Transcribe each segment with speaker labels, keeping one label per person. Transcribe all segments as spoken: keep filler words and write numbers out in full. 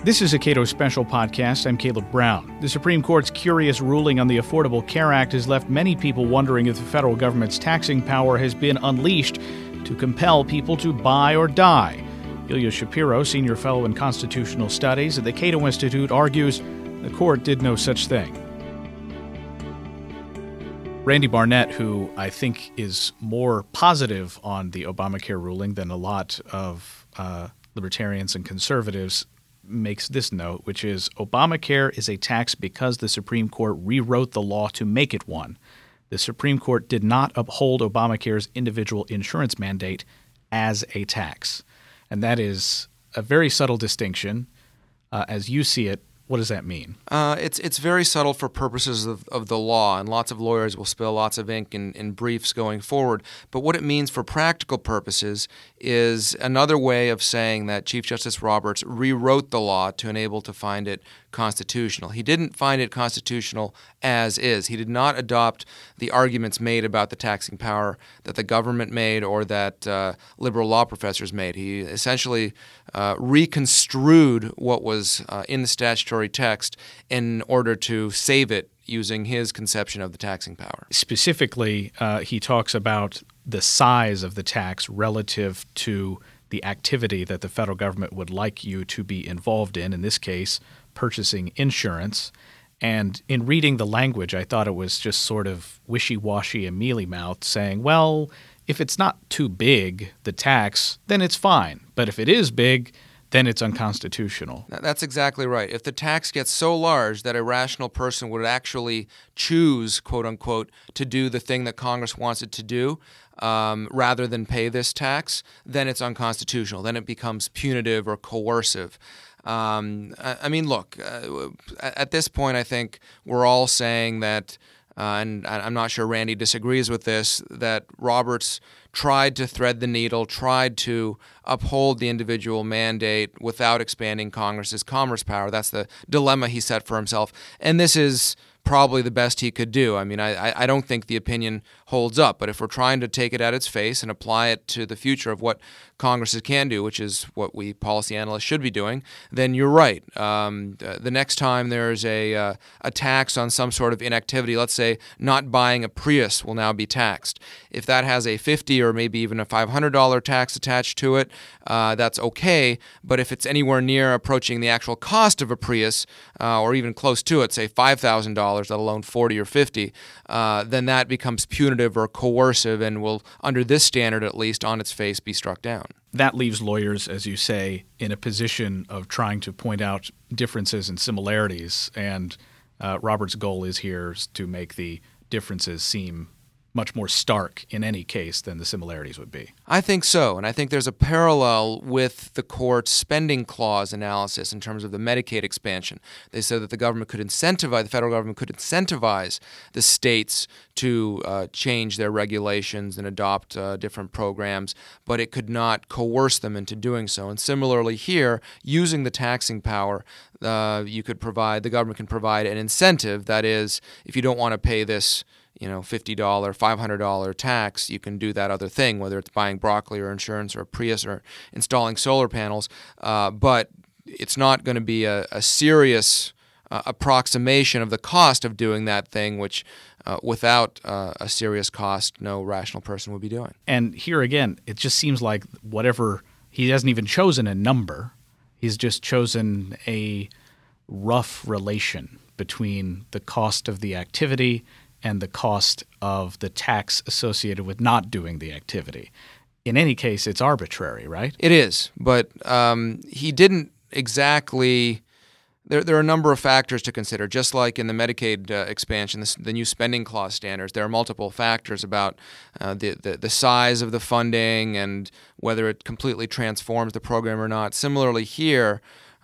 Speaker 1: This is a Cato Special Podcast. I'm Caleb Brown. The Supreme Court's curious ruling on the Affordable Care Act has left many people wondering if the federal government's taxing power has been unleashed to compel people to buy or die. Ilya Shapiro, senior fellow in constitutional studies at the Cato Institute, argues the court did no such thing. Randy Barnett, who I think is more positive on the Obamacare ruling than a lot of uh, libertarians and conservatives, makes this note, which is Obamacare is a tax because the Supreme Court rewrote the law to make it one. The Supreme Court did not uphold Obamacare's individual insurance mandate as a tax. And that is a very subtle distinction. Uh, as you see it, what does that mean?
Speaker 2: Uh, it's it's very subtle for purposes of, of the law, and lots of lawyers will spill lots of ink in, in briefs going forward. But what it means for practical purposes is another way of saying that Chief Justice Roberts rewrote the law to enable to find it constitutional. He didn't find it constitutional as is. He did not adopt the arguments made about the taxing power that the government made or that uh, liberal law professors made. He essentially uh, reconstrued what was uh, in the statutory text in order to save it using his conception of the taxing power.
Speaker 1: Specifically, uh, he talks about the size of the tax relative to the activity that the federal government would like you to be involved in, in this case, purchasing insurance. And in reading the language, I thought it was just sort of wishy-washy and mealy-mouthed, saying, well, if it's not too big, the tax, then it's fine. But if it is big, then it's unconstitutional.
Speaker 2: That's exactly right. If the tax gets so large that a rational person would actually choose, quote unquote, to do the thing that Congress wants it to do, um, rather than pay this tax, then it's unconstitutional. Then it becomes punitive or coercive. Um, I, I mean, look, uh, at this point, I think we're all saying that, uh, and I'm not sure Randy disagrees with this, that Roberts tried to thread the needle, tried to uphold the individual mandate without expanding Congress's commerce power. That's the dilemma he set for himself. And this is probably the best he could do. I mean, I, I don't think the opinion holds up, but if we're trying to take it at its face and apply it to the future of what Congress can do, which is what we policy analysts should be doing, then you're right. Um, the next time there's a uh, a tax on some sort of inactivity, let's say not buying a Prius will now be taxed. If that has a fifty or maybe even a five hundred dollars tax attached to it, uh, that's okay. But if it's anywhere near approaching the actual cost of a Prius, uh, or even close to it, say five thousand dollars, let alone forty or fifty, uh, then that becomes punitive or coercive and will, under this standard at least, on its face, be struck down.
Speaker 1: That leaves lawyers, as you say, in a position of trying to point out differences and similarities, and uh, Robert's goal is here to make the differences seem much more stark in any case than the similarities would be.
Speaker 2: I think so, and I think there's a parallel with the court's spending clause analysis in terms of the Medicaid expansion. They said that the government could incentivize, the federal government could incentivize the states to uh, change their regulations and adopt uh, different programs, but it could not coerce them into doing so. And similarly here, using the taxing power, uh, you could provide, the government can provide an incentive. That is, if you don't want to pay this you know, fifty dollars, five hundred dollars tax, you can do that other thing, whether it's buying broccoli or insurance or a Prius or installing solar panels. Uh, but it's not going to be a, a serious uh, approximation of the cost of doing that thing, which uh, without uh, a serious cost, no rational person would be doing.
Speaker 1: And here again, it just seems like whatever, he hasn't even chosen a number. He's just chosen a rough relation between the cost of the activity and the cost of the tax associated with not doing the activity. In any case, it's arbitrary, right?
Speaker 2: It is, but um, he didn't exactly There, there are a number of factors to consider. Just like in the Medicaid uh, expansion, the, the new spending clause standards, there are multiple factors about uh, the, the, the size of the funding and whether it completely transforms the program or not. Similarly here,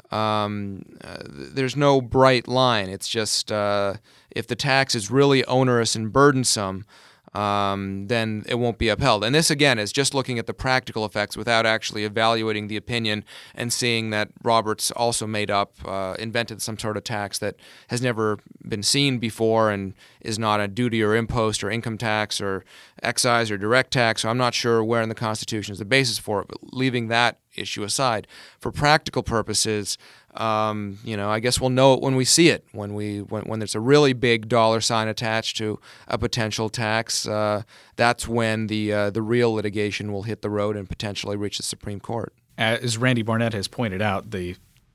Speaker 2: um, uh, there's no bright line. It's just uh, if the tax is really onerous and burdensome, Um, then it won't be upheld. And this, again, is just looking at the practical effects without actually evaluating the opinion and seeing that Roberts also made up, uh, invented some sort of tax that has never been seen before and is not a duty or impost or income tax or excise or direct tax. So I'm not sure where in the Constitution is the basis for it, but leaving that issue aside, for practical purposes, Um, you know, I guess we'll know it when we see it. When we when, when there's a really big dollar sign attached to a potential tax, uh, that's when the uh, the real litigation will hit the road and potentially reach the Supreme Court.
Speaker 1: As Randy Barnett has pointed out, the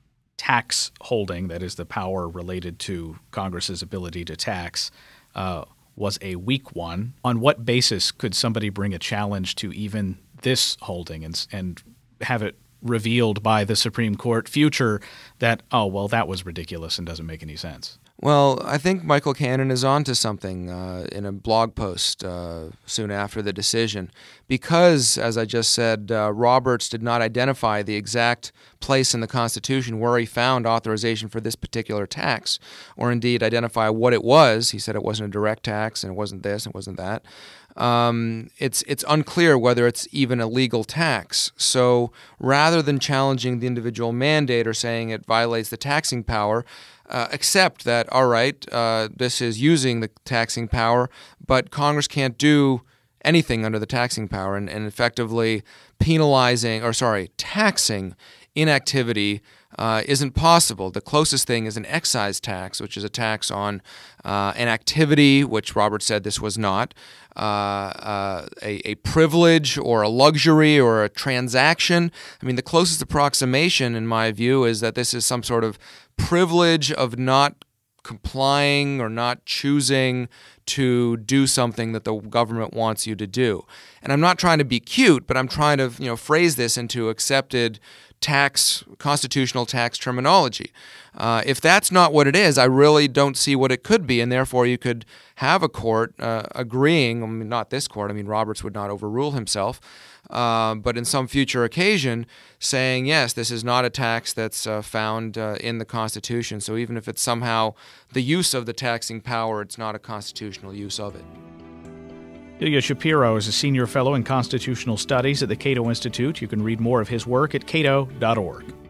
Speaker 1: tax holding, that is the power related to Congress's ability to tax, uh, was a weak one. On what basis could somebody bring a challenge to even this holding and and have it revealed by the Supreme Court future that, oh, well, that was ridiculous and doesn't make any sense?
Speaker 2: Well, I think Michael Cannon is on to something uh, in a blog post uh, soon after the decision. Because, as I just said, uh, Roberts did not identify the exact place in the Constitution where he found authorization for this particular tax, or indeed identify what it was. He said it wasn't a direct tax, and it wasn't this, and it wasn't that. Um, it's it's unclear whether it's even a legal tax. So rather than challenging the individual mandate or saying it violates the taxing power, uh, accept that, all right, uh, this is using the taxing power, but Congress can't do anything under the taxing power, and, and effectively penalizing, or sorry, taxing inactivity uh, isn't possible. The closest thing is an excise tax, which is a tax on uh, an activity, which Roberts said this was not, uh, uh, a, a privilege or a luxury or a transaction. I mean, the closest approximation, in my view, is that this is some sort of privilege of not complying or not choosing to do something that the government wants you to do. And I'm not trying to be cute, but I'm trying to, you know, phrase this into accepted tax, constitutional tax terminology. Uh, if that's not what it is, I really don't see what it could be, and therefore you could have a court uh, agreeing, I mean, not this court, I mean, Roberts would not overrule himself, uh, but in some future occasion saying, yes, this is not a tax that's uh, found uh, in the Constitution, so even if it's somehow the use of the taxing power, it's not a constitutional use of it.
Speaker 1: Ilya Shapiro is a senior fellow in constitutional studies at the Cato Institute. You can read more of his work at cato dot org.